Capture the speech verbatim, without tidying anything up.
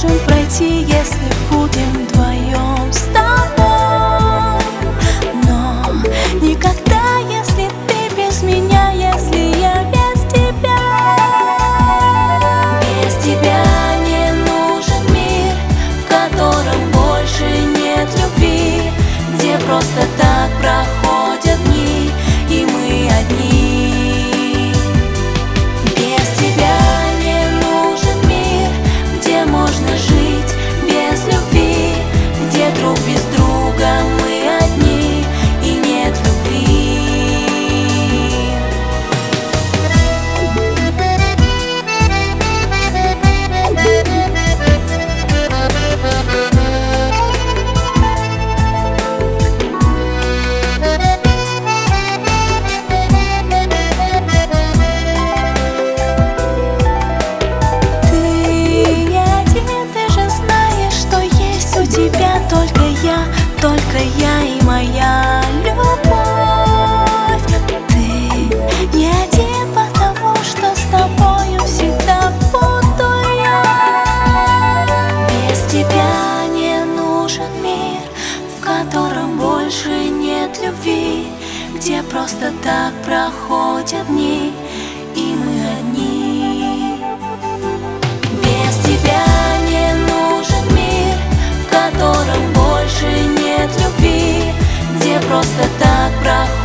можем пройти, если будем вдвоем с тобой. Но никогда, если ты без меня, если я без тебя. Без тебя не нужен мир, в котором больше нет любви, где просто так проходят дни, и мы одни. Без тебя не нужен мир, где можно жить без любви, где друг без друга мы одни и нет любви. Только я, только я и моя любовь. Ты не один, потому что с тобою всегда буду я. Без тебя не нужен мир, в котором больше нет любви, где просто так проходят дни, и мы одни. Без тебя не нужен мир, в котором больше нет любви, где просто так проходит